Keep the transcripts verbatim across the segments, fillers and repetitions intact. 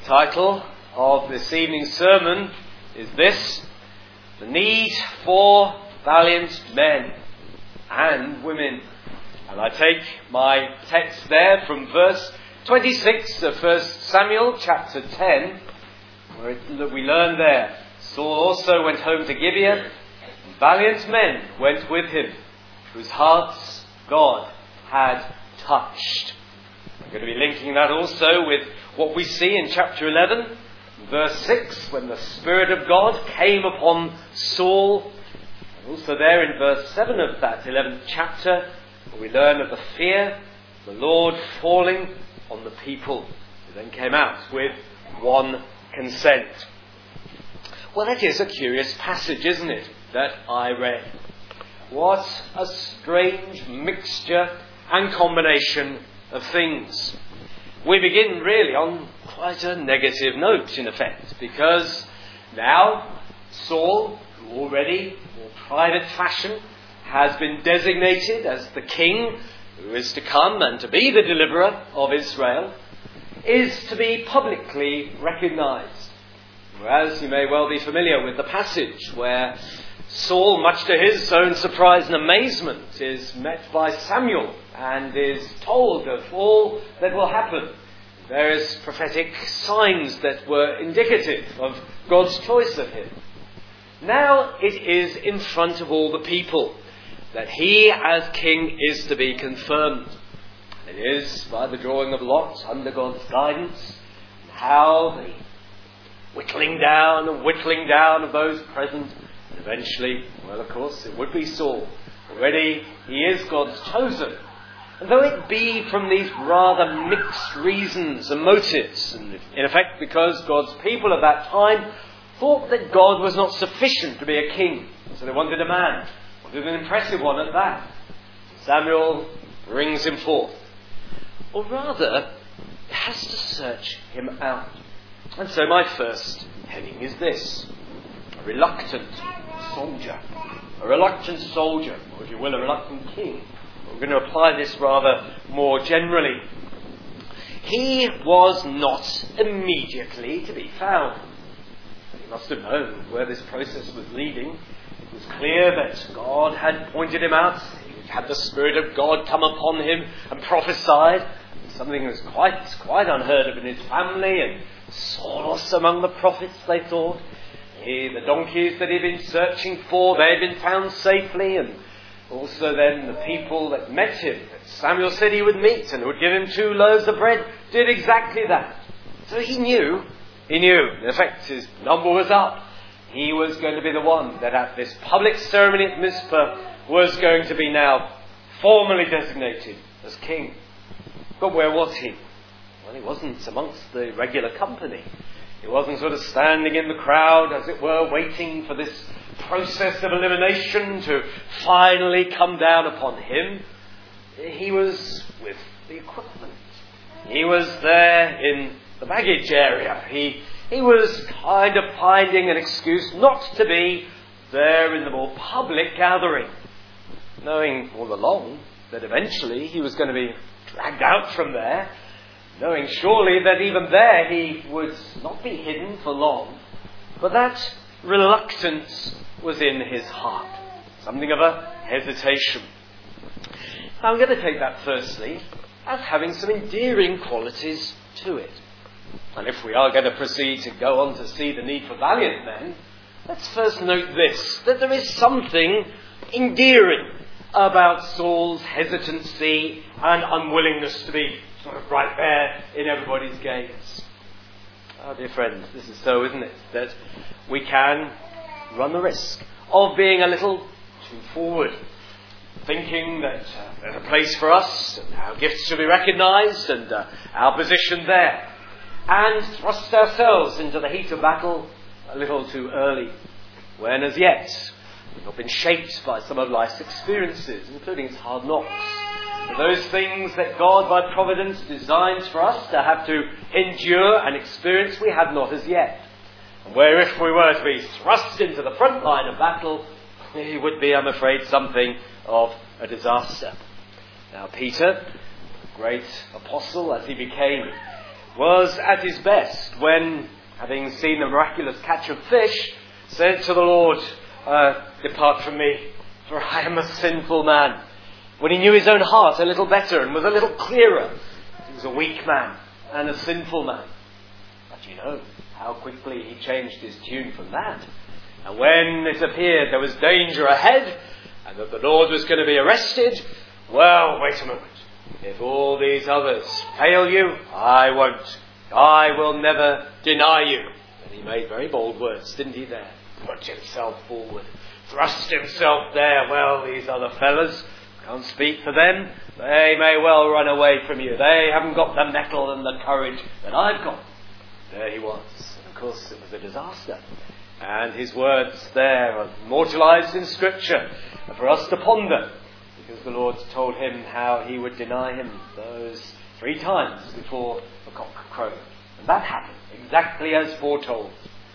title of this evening's sermon is this: the need for valiant men and women. And I take my text there from verse twenty-six of First Samuel chapter ten, where it, we learn there, Saul also went home to Gibeah, and valiant men went with him, whose hearts God had touched. I'm going to be linking that also with what we see in chapter eleven, verse six, when the Spirit of God came upon Saul. And also there in verse seven of that eleventh chapter, where we learn of the fear of the Lord falling on the people, who then came out with one consent. Well, that is a curious passage, isn't it, that I read. What a strange mixture and combination of things. We begin really on quite a negative note, in effect, because now Saul, who already, in private fashion, has been designated as the king who is to come and to be the deliverer of Israel, is to be publicly recognised. Whereas you may well be familiar with the passage where Saul, much to his own surprise and amazement, is met by Samuel and is told of all that will happen. Various prophetic signs that were indicative of God's choice of him. Now it is in front of all the people that he as king is to be confirmed. It is by the drawing of lots under God's guidance, how the whittling down and whittling down of those present. And eventually, well, of course, it would be Saul. Already he is God's chosen. And though it be from these rather mixed reasons and motives, and in effect because God's people at that time thought that God was not sufficient to be a king, so they wanted a man, wanted an impressive one at that, Samuel brings him forth. Or rather, it has to search him out. And so my first heading is this: a reluctant soldier. A reluctant soldier, or if you will, a reluctant king. We're going to apply this rather more generally. He was not immediately to be found. He must have known where this process was leading. It was clear that God had pointed him out. He had the Spirit of God come upon him and prophesied. Something that was quite, quite unheard of in his family, and sawdust among the prophets, they thought. He, the donkeys that he'd been searching for, they had been found safely, and also then the people that met him, that Samuel said he would meet and would give him two loaves of bread, did exactly that. So he knew, he knew, in effect his number was up. He was going to be the one that at this public ceremony at Mizpah was going to be now formally designated as king. But where was he? Well, he wasn't amongst the regular company. He wasn't sort of standing in the crowd, as it were, waiting for this process of elimination to finally come down upon him. He was with the equipment. He was there in the baggage area. He, he was kind of finding an excuse not to be there in the more public gathering, knowing all along that eventually he was going to be dragged out from there, knowing surely that even there he would not be hidden for long. But that reluctance was in his heart, something of a hesitation. Now I'm going to take that firstly as having some endearing qualities to it. And if we are going to proceed to go on to see the need for valiant men, let's first note this, that there is something endearing about Saul's hesitancy and unwillingness to be sort of right there in everybody's gaze. Oh, dear friends, this is so, isn't it? That we can run the risk of being a little too forward, thinking that uh, there's a place for us, and our gifts should be recognised, and uh, our position there, and thrust ourselves into the heat of battle a little too early, when as yet we've not been shaped by some of life's experiences, including its hard knocks. Those things that God by providence designs for us to have to endure and experience, we have not as yet. And where if we were to be thrust into the front line of battle, it would be, I'm afraid, something of a disaster. Now Peter, great apostle as he became, was at his best when, having seen the miraculous catch of fish, said to the Lord, uh, "Depart from me, for I am a sinful man." When he knew his own heart a little better and was a little clearer, he was a weak man and a sinful man. But you know how quickly he changed his tune from that. And when it appeared there was danger ahead and that the Lord was going to be arrested, well, wait a moment. If all these others fail you, I won't. I will never deny you. And he made very bold words, didn't he there? Put himself forward. Thrust himself there. Well, these other fellas, can't speak for them. They may well run away from you. They haven't got the mettle and the courage that I've got. There he was. And of course, it was a disaster. And his words there are immortalised in Scripture for us to ponder, because the Lord told him how he would deny him those three times before the cock crowed. And that happened exactly as foretold.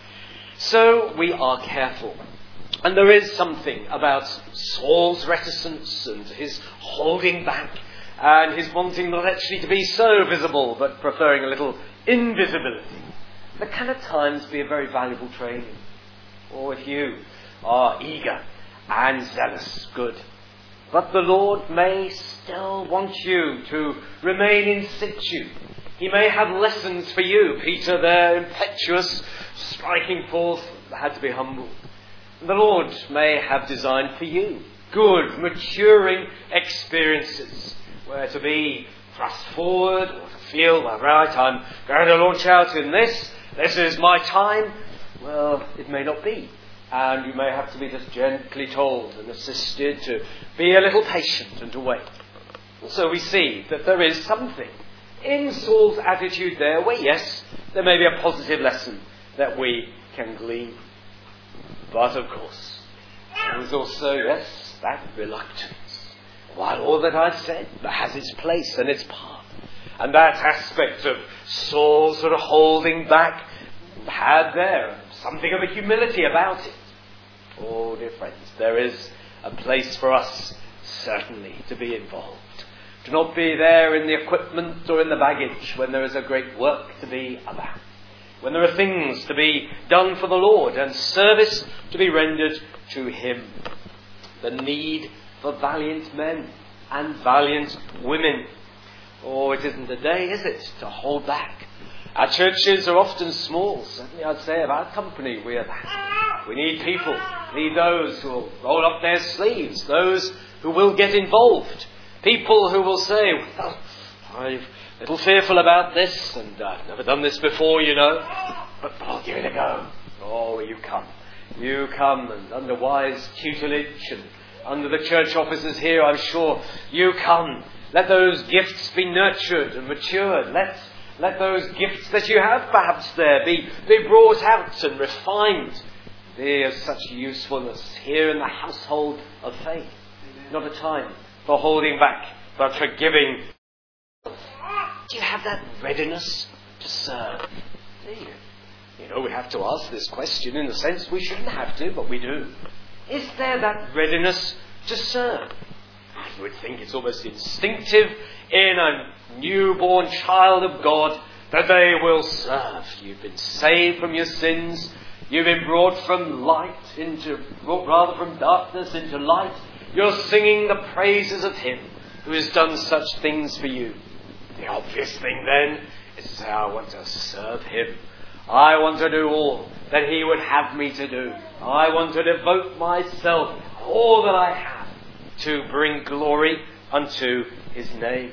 So we are careful. And there is something about Saul's reticence and his holding back and his wanting not actually to be so visible but preferring a little invisibility that can at times be a very valuable training. Or if you are eager and zealous, good. But the Lord may still want you to remain in situ. He may have lessons for you. Peter there, impetuous, striking forth, had to be humble. The Lord may have designed for you good, maturing experiences, where to be thrust forward or to feel, well, right, I'm going to launch out in this, this is my time. Well, it may not be. And you may have to be just gently told and assisted to be a little patient and to wait. So we see that there is something in Saul's attitude there where, yes, there may be a positive lesson that we can glean. But of course, there is also, yes, that reluctance. While all that I've said has its place and its part. And that aspect of Saul sort of holding back had there something of a humility about it. Oh, dear friends, there is a place for us, certainly, to be involved. To not be there in the equipment or in the baggage when there is a great work to be about. When there are things to be done for the Lord and service to be rendered to Him. The need for valiant men and valiant women. Oh, it isn't a day, is it, to hold back. Our churches are often small. Certainly I'd say of our company we are that. We need people. We need those who will roll up their sleeves. Those who will get involved. People who will say, well, I'm a little fearful about this and uh, I've never done this before, you know. But I'll give it a go. Oh, you come. You come and under wise tutelage and under the church officers here, I'm sure, you come. Let those gifts be nurtured and matured. Let Let those gifts that you have perhaps there be, be brought out and refined. Be of such usefulness here in the household of faith. Not a time for holding back, but for giving. Do you have that readiness to serve? Do you? You know, we have to ask this question in the sense we shouldn't have to, but we do. Is there that readiness to serve? You would think it's almost instinctive in a newborn child of God that they will serve. You've been saved from your sins. You've been brought from light into, brought rather from darkness into light. You're singing the praises of Him who has done such things for you. The obvious thing then is to say, I want to serve Him. I want to do all that He would have me to do. I want to devote myself, all that I have, to bring glory unto His name.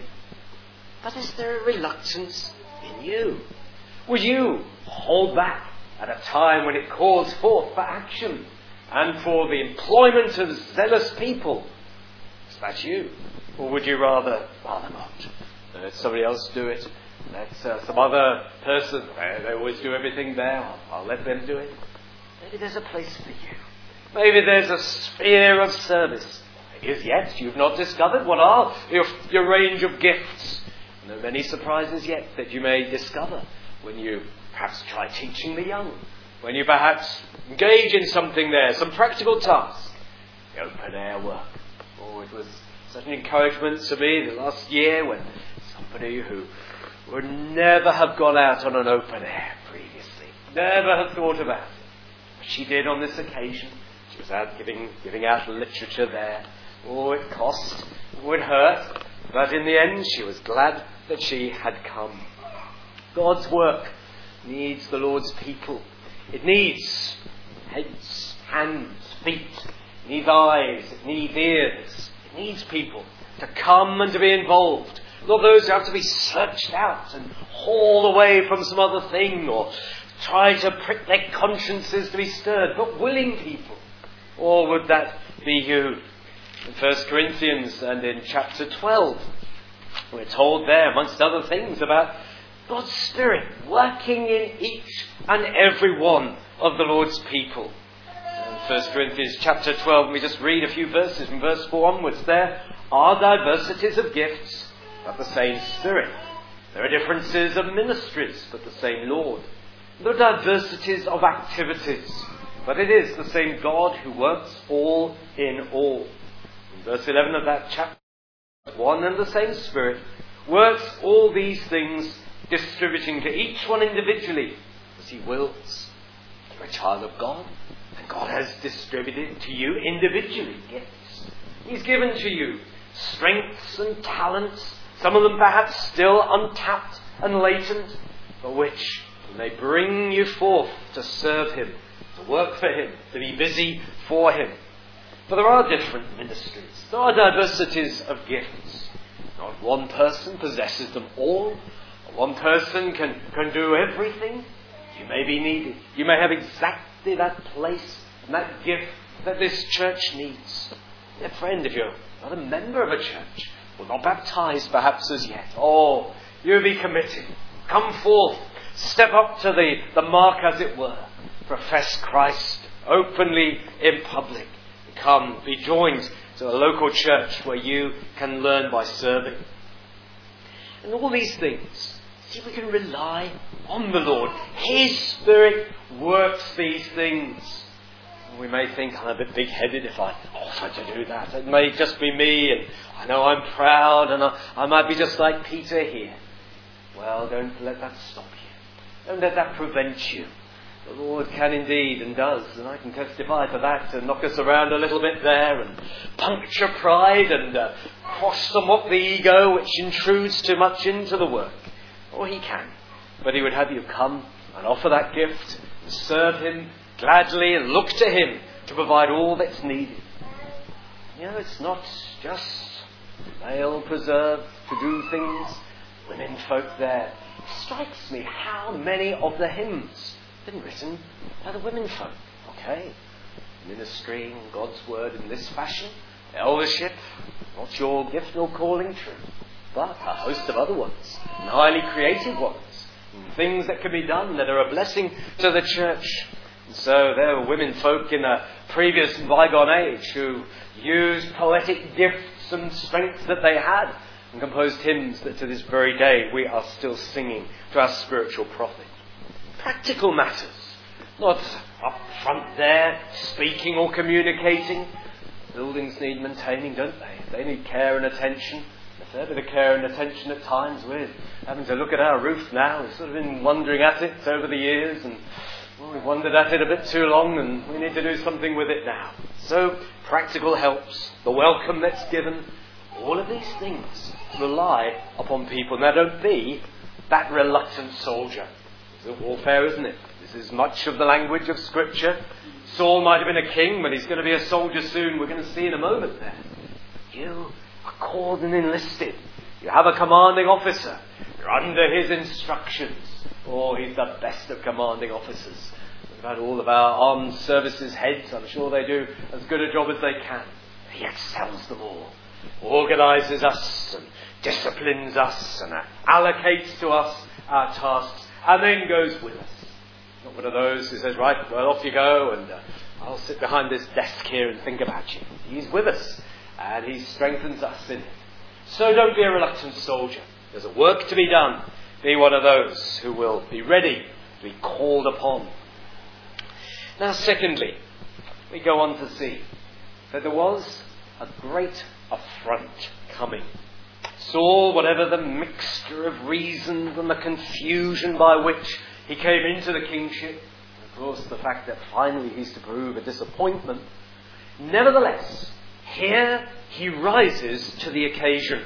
But is there a reluctance in you? Would you hold back at a time when it calls forth for action and for the employment of zealous people? Is that you? Or would you rather, rather not? Let somebody else do it. Let uh, some other person, they, they always do everything there. I'll, I'll let them do it. Maybe there's a place for you. Maybe there's a sphere of service. As yet, you've not discovered what are your, your range of gifts. And there are many surprises yet that you may discover when you perhaps try teaching the young, when you perhaps engage in something there, some practical task, the open air work. Oh, it was such an encouragement to me the last year when somebody who would never have gone out on an open air previously. Never have thought about it. But she did on this occasion. She was out giving, giving out literature there. Oh, it cost. It would hurt. But in the end, she was glad that she had come. God's work needs the Lord's people. It needs heads, hands, feet. It needs eyes. It needs ears. It needs people to come and to be involved. Not those who have to be searched out and hauled away from some other thing or try to prick their consciences to be stirred, but willing people. Or would that be you? In First Corinthians and in chapter twelve, we're told there, amongst other things, about God's Spirit working in each and every one of the Lord's people. In First Corinthians chapter twelve, we just read a few verses from verse four onwards. There are diversities of gifts, but the same Spirit. There are differences of ministries, but the same Lord. There are diversities of activities, but it is the same God who works all in all. In verse eleven of that chapter, one and the same Spirit works all these things, distributing to each one individually as He wills. You're a child of God, and God has distributed to you individually gifts. He's given to you strengths and talents, some of them perhaps still untapped and latent, but which may bring you forth to serve Him, to work for Him, to be busy for Him. For there are different ministries. There are diversities of gifts. Not one person possesses them all. One person can, can do everything. You may be needed. You may have exactly that place and that gift that this church needs. A friend, if you're not a member of a church, or not baptized perhaps as yet, oh, you be committed. Come forth. Step up to the, the mark, as it were. Profess Christ openly in public. Come, be joined to a local church where you can learn by serving. And all these things, see, we can rely on the Lord. His Spirit works these things. We may think I'm a bit big-headed if I offer to do that. It may just be me, and I know I'm proud, and I, I might be just like Peter here. Well, don't let that stop you. Don't let that prevent you. The Lord can indeed, and does, and I can testify to that, to knock us around a little bit there and puncture pride and uh, cross somewhat the ego which intrudes too much into the work. Or He can. But He would have you come and offer that gift, and serve Him gladly and look to Him to provide all that's needed. You know, it's not just male preserved to do things, women folk there. It strikes me how many of the hymns been written by the women folk. Okay, ministering God's word in this fashion, eldership, not your gift nor calling, true, but a host of other ones, and highly creative ones, and things that can be done that are a blessing to the church. And so there were women folk in a previous bygone age who used poetic gifts and strengths that they had and composed hymns that to this very day we are still singing to our spiritual prophet. Practical matters, not up front there, speaking or communicating. Buildings need maintaining, don't they? They need care and attention. A fair bit of care and attention at times. We're having to look at our roof now. We've sort of been wondering at it over the years, and well, we've wondered at it a bit too long, and we need to do something with it now. So, practical helps, the welcome that's given, all of these things rely upon people. Now, don't be that reluctant soldier. It's a warfare, isn't it? This is much of the language of Scripture. Saul might have been a king, but he's going to be a soldier soon. We're going to see in a moment there. You are called and enlisted. You have a commanding officer. You're under his instructions. Oh, he's the best of commanding officers. What about all of our armed services heads? I'm sure they do as good a job as they can. He excels them all. Organises us and disciplines us and allocates to us our tasks, and then goes with us. Not one of those who says, right, well, off you go, and uh, I'll sit behind this desk here and think about you. He's with us, and He strengthens us in it. So don't be a reluctant soldier. There's a work to be done. Be one of those who will be ready to be called upon. Now, secondly, we go on to see that there was a great affront coming. Saul, whatever the mixture of reasons and the confusion by which he came into the kingship, of course the fact that finally he's to prove a disappointment, nevertheless, here he rises to the occasion.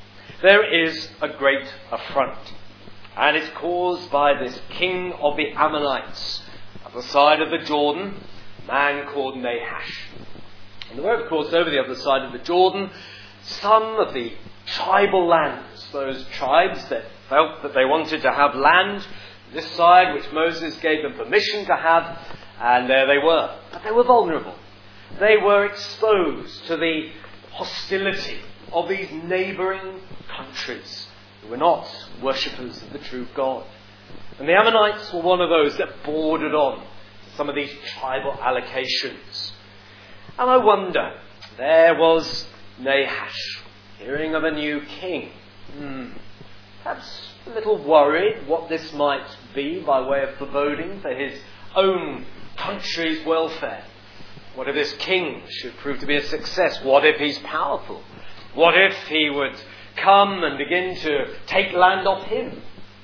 There is a great affront, and it's caused by this king of the Ammonites at the side of the Jordan, a man called Nahash. And there were, of course, over the other side of the Jordan, some of the tribal lands, those tribes that felt that they wanted to have land, this side which Moses gave them permission to have, and there they were. But they were vulnerable. They were exposed to the hostility of these neighbouring countries who were not worshippers of the true God. And the Ammonites were one of those that bordered on some of these tribal allocations. And I wonder, there was Nahash, hearing of a new king, hmm, perhaps a little worried what this might be by way of foreboding for his own country's welfare. What if this king should prove to be a success? What if he's powerful? What if he would come and begin to take land off him?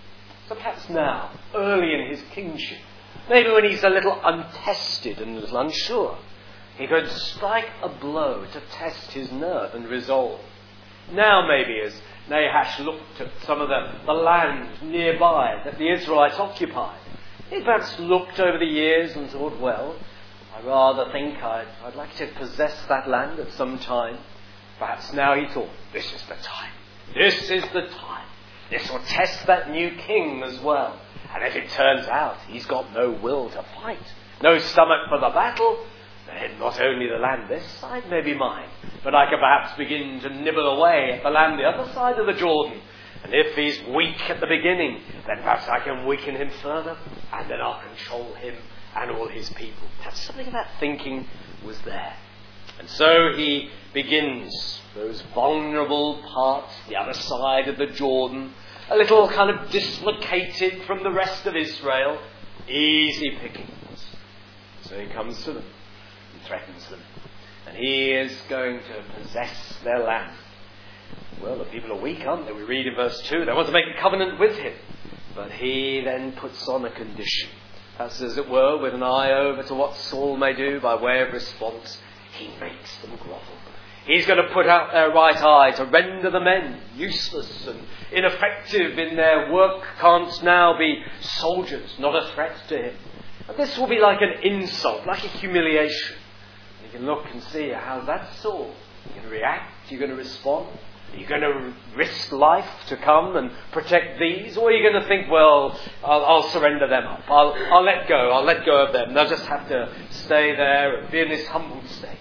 So perhaps now, early in his kingship, maybe when he's a little untested and a little unsure, he could strike a blow to test his nerve and resolve. Now maybe as Nahash looked at some of the, the land nearby that the Israelites occupied, he perhaps looked over the years and thought, well, I rather think I'd, I'd like to possess that land at some time. Perhaps now he thought, this is the time. This is the time. This will test that new king as well. And if it turns out he's got no will to fight, no stomach for the battle, then not only the land this side may be mine, but I can perhaps begin to nibble away at the land the other side of the Jordan. And if he's weak at the beginning, then perhaps I can weaken him further, and then I'll control him and all his people. Perhaps something of that thinking was there. And so he begins those vulnerable parts, the other side of the Jordan, a little kind of dislocated from the rest of Israel, easy pickings. So he comes to them and threatens them. And he is going to possess their land. Well, the people are weak, aren't they? We read in verse two, they want to make a covenant with him. But he then puts on a condition. Perhaps, as it were, with an eye over to what Saul may do by way of response, he makes them grovel. He's going to put out their right eye to render the men useless and ineffective in their work, can't now be soldiers, not a threat to him. And this will be like an insult, like a humiliation. You can look and see how that's Saul. You're going to react, you're going to respond. Are you going to risk life to come and protect these? Or are you going to think, well, I'll, I'll surrender them up. I'll, I'll let go. I'll let go of them. They'll just have to stay there and be in this humble state.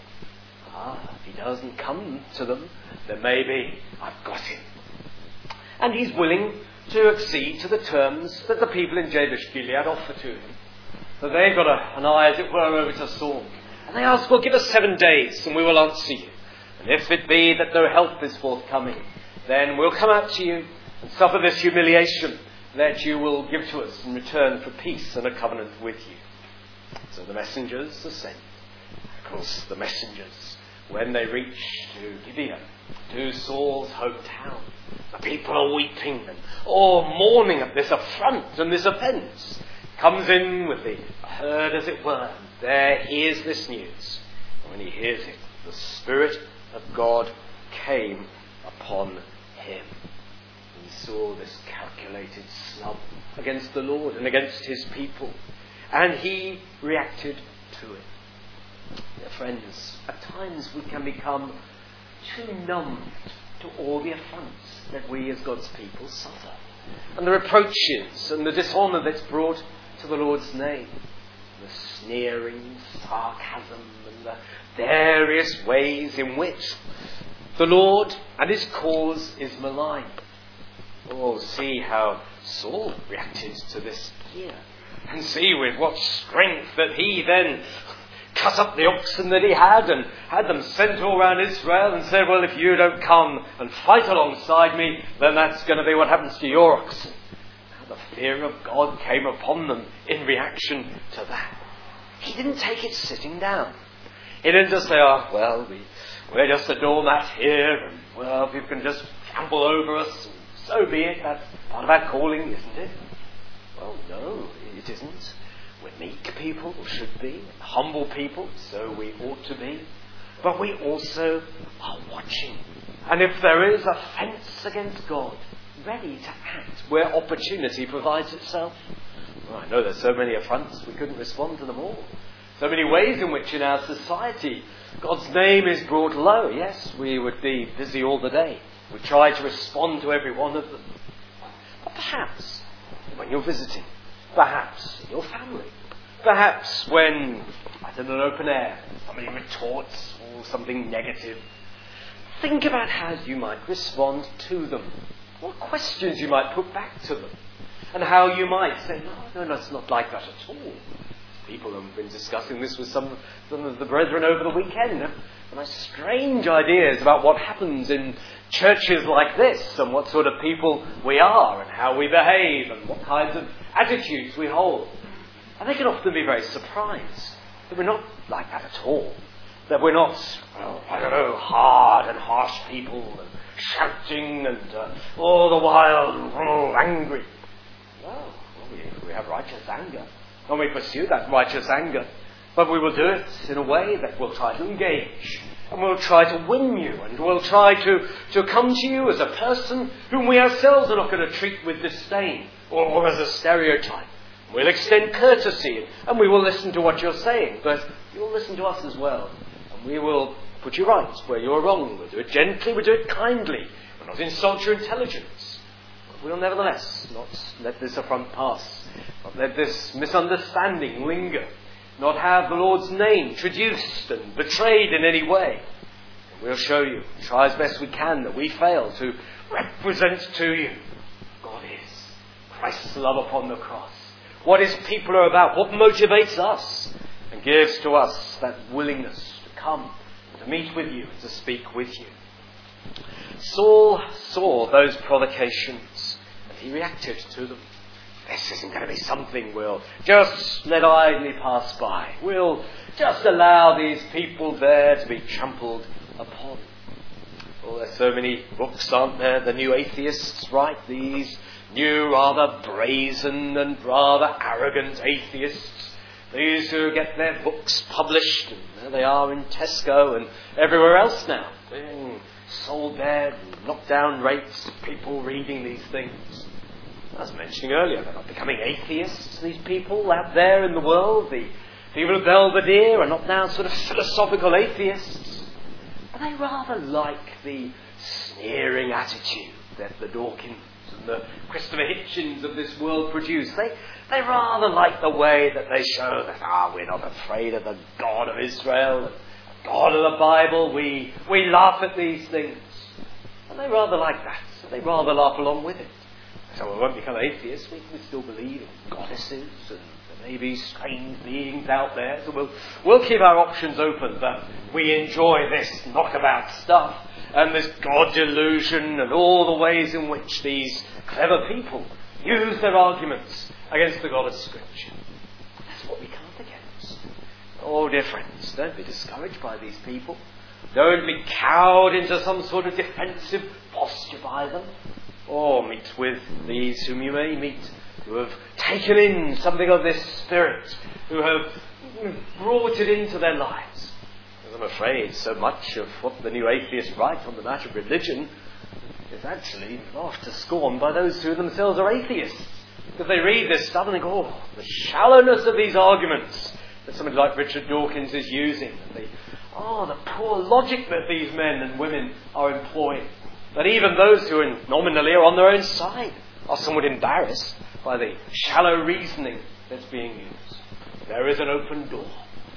Ah, if he doesn't come to them, then maybe I've got him. And he's willing to accede to the terms that the people in Jabesh Gilead offer to him. So they've got a, an eye, as it were, over to Saul. And they ask, well, give us seven days and we will answer you. And if it be that no help is forthcoming, then we'll come out to you and suffer this humiliation that you will give to us in return for peace and a covenant with you. So the messengers are sent. Of course, the messengers, when they reach to Gibeah, to Saul's hometown, the people are weeping and oh, mourning at this affront and this offence. Comes in with the herd, as it were. There he hears this news. And when he hears it, the Spirit of God came upon him. He saw this calculated snub against the Lord and against his people. And he reacted to it. Dear friends, at times we can become too numbed to all the affronts that we as God's people suffer. And the reproaches and the dishonour that's brought to the Lord's name. The sneering, sarcasm and the various ways in which the Lord and his cause is maligned. Oh, see how Saul reacted to this here. And see with what strength that he then cut up the oxen that he had and had them sent all around Israel and said, well, if you don't come and fight alongside me, then that's going to be what happens to your oxen. How the fear of God came upon them in reaction to that. He didn't take it sitting down. He didn't just say, oh, well, we, we're just a doormat here, and, well, people can just trample over us. So be it. That's part of our calling, isn't it? Well, no, it isn't. We're meek people, or should be, humble people, so we ought to be. But we also are watching. And if there is offence against God, ready to act where opportunity provides itself. Well, I know there's so many affronts, we couldn't respond to them all. So many ways in which in our society God's name is brought low. Yes, we would be busy all the day. We try to respond to every one of them. But perhaps when you're visiting, perhaps in your family, perhaps when, at an open air, somebody retorts or something negative, think about how you might respond to them. What questions you might put back to them. And how you might say, no, no, no, it's not like that at all. People have been discussing this with some, some of the brethren over the weekend. And have strange ideas about what happens in churches like this and what sort of people we are and how we behave and what kinds of attitudes we hold. And they can often be very surprised that we're not like that at all. That we're not, well, I don't know, hard and harsh people and shouting and uh, all the while oh, angry. Well, we, we have righteous anger. And we pursue that righteous anger. But we will do it in a way that will try to engage. And we'll try to win you. And we'll try to, to come to you as a person whom we ourselves are not going to treat with disdain or, or as a stereotype. We'll extend courtesy and we will listen to what you're saying. But you'll listen to us as well. And we will put you right where you're wrong. We'll do it gently. We'll do it kindly. We'll not insult your intelligence. But we'll nevertheless not let this affront pass. Not let this misunderstanding linger. Not have the Lord's name traduced and betrayed in any way. And we'll show you, try as best we can, that we fail to represent to you God is. Christ's love upon the cross. What his people are about. What motivates us. And gives to us that willingness to come, to meet with you, to speak with you. Saul saw those provocations and he reacted to them. This isn't going to be something we'll just let idly pass by. We'll just allow these people there to be trampled upon. Well, there's so many books, aren't there? The new atheists write these new, rather brazen and rather arrogant atheists. These who get their books published, and there they are in Tesco and everywhere else now, being sold there, knockdown rates, people reading these things. I was mentioning earlier, they're not becoming atheists, these people out there in the world. The people of Belvedere are not now sort of philosophical atheists. Are they rather like the sneering attitude that the Dawkins and the Christopher Hitchens of this world produce? They, they rather like the way that they show that, ah, we're not afraid of the God of Israel, the God of the Bible. We, we laugh at these things. And they rather like that. So they rather laugh along with it. So we won't become atheists. We, we still believe in goddesses and there may be strange beings out there. So we'll, we'll keep our options open, but we enjoy this knockabout stuff and this God delusion and all the ways in which these clever people use their arguments against the God of Scripture. That's what we can't against. Oh, dear friends, don't be discouraged by these people. Don't be cowed into some sort of defensive posture by them. Or meet with these whom you may meet, who have taken in something of this spirit, who have brought it into their lives. Because I'm afraid so much of what the new atheists write on the matter of religion is actually laughed to scorn by those who themselves are atheists. Because they read this stuff and they go, oh, the shallowness of these arguments that somebody like Richard Dawkins is using. And the, oh, the poor logic that these men and women are employing. That even those who are nominally are on their own side are somewhat embarrassed by the shallow reasoning that's being used. There is an open door.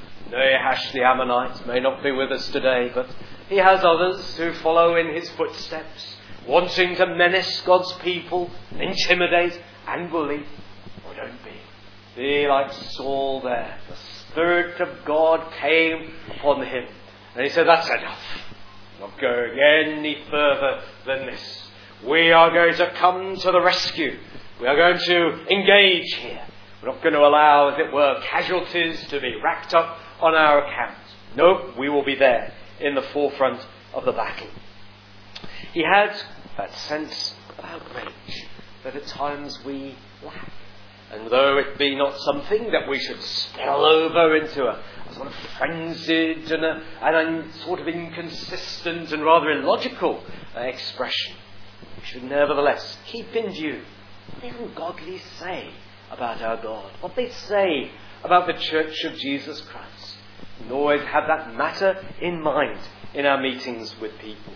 Nahash the Ammonite may not be with us today, but he has others who follow in his footsteps, wanting to menace God's people, intimidate and bully. Oh, don't be. Be like Saul there. The Spirit of God came upon him. And he said, that's enough. Not going any further than this. We are going to come to the rescue. We are going to engage here. We're not going to allow, as it were, casualties to be racked up on our account. No, we will be there in the forefront of the battle. He had that sense of outrage that at times we lack. And though it be not something that we should spill over into a, a sort of frenzied and a, and a sort of inconsistent and rather illogical uh, expression, we should nevertheless keep in view what the ungodly say about our God, what they say about the Church of Jesus Christ, and always have that matter in mind in our meetings with people.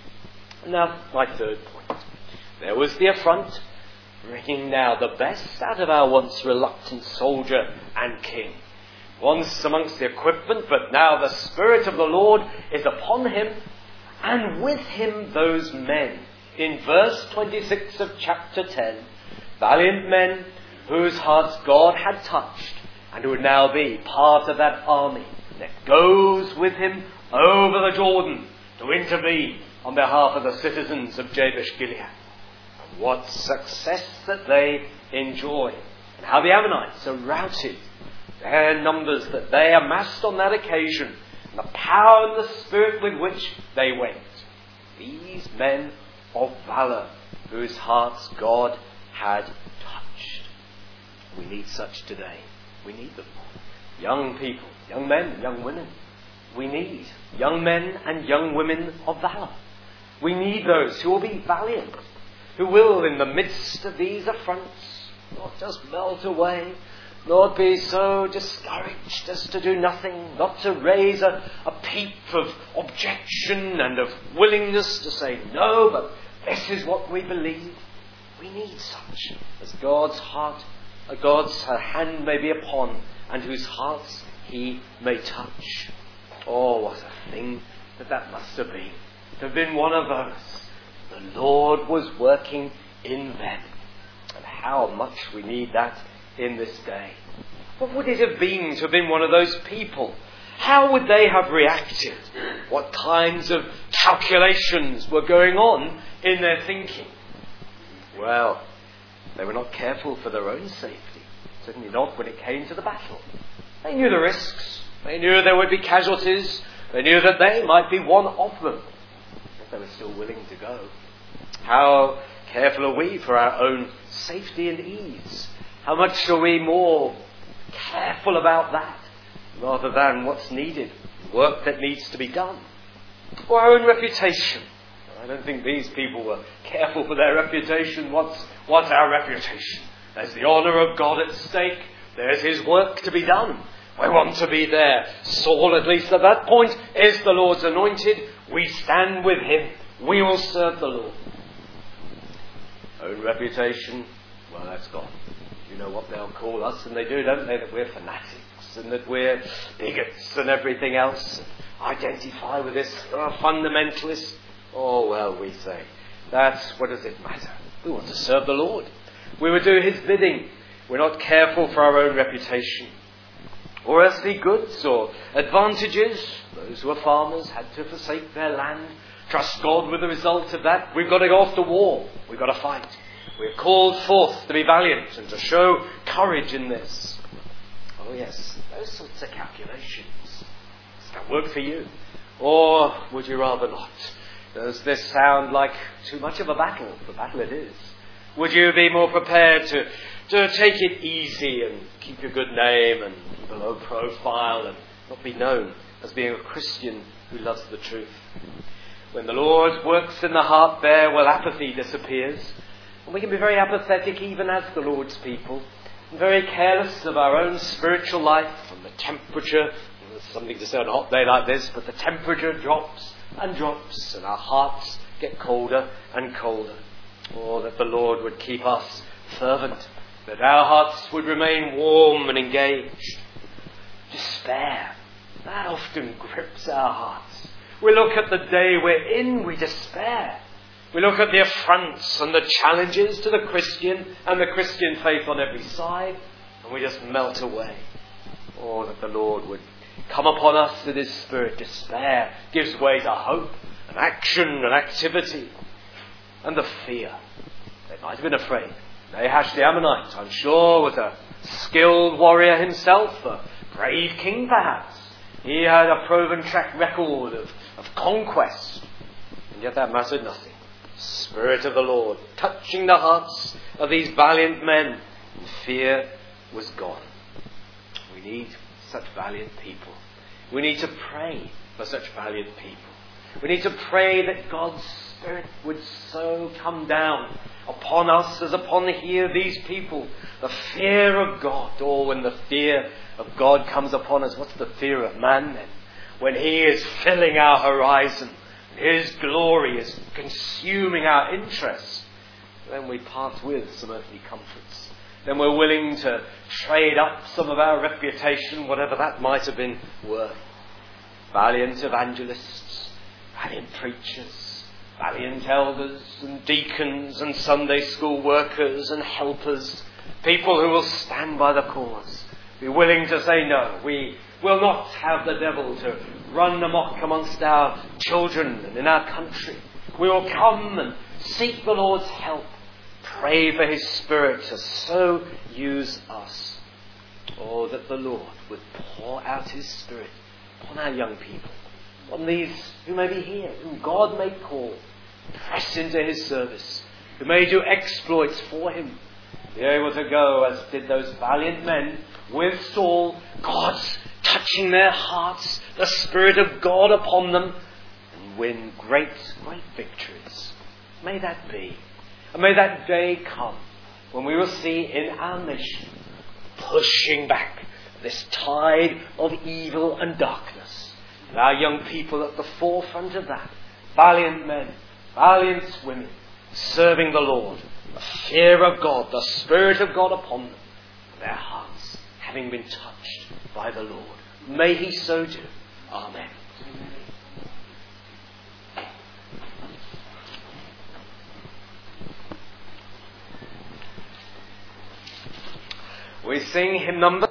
Now, my third point. There was the affront, bringing now the best out of our once reluctant soldier and king. Once amongst the equipment, but now the Spirit of the Lord is upon him, and with him those men. In verse twenty-six of chapter ten, valiant men whose hearts God had touched, and who would now be part of that army that goes with him over the Jordan to intervene on behalf of the citizens of Jabesh Gilead. What success that they enjoy, and how the Ammonites are routed, their numbers that they amassed on that occasion, and the power and the spirit with which they went. These men of valour, whose hearts God had touched. We need such today. We need them. Young people, young men, young women. We need young men and young women of valour. We need those who will be valiant, who will, in the midst of these affronts, not just melt away, not be so discouraged as to do nothing, not to raise a, a peep of objection and of willingness to say no, but this is what we believe. We need such as God's heart, uh, God's hand may be upon, and whose hearts he may touch. Oh, what a thing that that must have been, to have been one of those. The Lord was working in them. And how much we need that in this day. What would it have been to have been one of those people? How would they have reacted? What kinds of calculations were going on in their thinking? Well, they were not careful for their own safety. Certainly not when it came to the battle. They knew the risks. They knew there would be casualties. They knew that they might be one of them. But they were still willing to go. How careful are we for our own safety and ease? How much are we more careful about that rather than what's needed, work that needs to be done? Or our own reputation. I don't think these people were careful for their reputation. What's, what's our reputation? There's the honour of God at stake. There's his work to be done. We want to be there. Saul, at least at that point, is the Lord's anointed. We stand with him. We will serve the Lord. Own reputation, well, that's gone. You know what they'll call us, and they do, don't they, that we're fanatics and that we're bigots and everything else. Identify with this uh, fundamentalist. Oh, well, we say, that's, what does it matter? We want to serve the Lord. We will do his bidding. We're not careful for our own reputation. Or earthly goods or advantages. Those who are farmers had to forsake their land. Trust God with the result of that. We've got to go off to war. We've got to fight. We're called forth to be valiant and to show courage in this. Oh yes, those sorts of calculations. Does that work for you? Or would you rather not? Does this sound like too much of a battle? The battle it is. Would you be more prepared to, to take it easy and keep your good name and keep a low profile and not be known as being a Christian who loves the truth? When the Lord works in the heart there, well, apathy disappears. And we can be very apathetic even as the Lord's people. And very careless of our own spiritual life and the temperature. There's something to say on a hot day like this, but the temperature drops and drops and our hearts get colder and colder. Oh, that the Lord would keep us fervent, that our hearts would remain warm and engaged. Despair, that often grips our hearts. We look at the day we're in, we despair. We look at the affronts and the challenges to the Christian and the Christian faith on every side, and we just melt away. Oh, that the Lord would come upon us with his Spirit. Despair gives way to hope and action and activity. And the fear. They might have been afraid. Nahash the Ammonite, I'm sure, was a skilled warrior himself, a brave king perhaps. He had a proven track record of, of conquest. And yet that mattered nothing. Spirit of the Lord touching the hearts of these valiant men, and fear was gone. We need such valiant people. We need to pray for such valiant people. We need to pray that God's Spirit would so come down upon us as upon here these people. The fear of God. Oh, when the fear of God comes upon us, what's the fear of man then? When He is filling our horizon, His glory is consuming our interests, then we part with some earthly comforts. Then we're willing to trade up some of our reputation, whatever that might have been worth. Valiant evangelists, valiant preachers, valiant elders and deacons and Sunday school workers and helpers, people who will stand by the cause, be willing to say no. We will not have the devil to run amok amongst our children and in our country. We will come and seek the Lord's help, pray for His Spirit to so use us. Oh, that the Lord would pour out His Spirit upon our young people, on these who may be here, whom God may call, press into His service, who may do exploits for Him, be able to go as did those valiant men with Saul, God's touching their hearts, the Spirit of God upon them, and win great, great victories. May that be. And may that day come when we will see in our nation pushing back this tide of evil and darkness. And our young people at the forefront of that. Valiant men, valiant women, serving the Lord. The fear of God, the Spirit of God upon them. Their hearts having been touched by the Lord. May He so do. Amen. We sing hymn number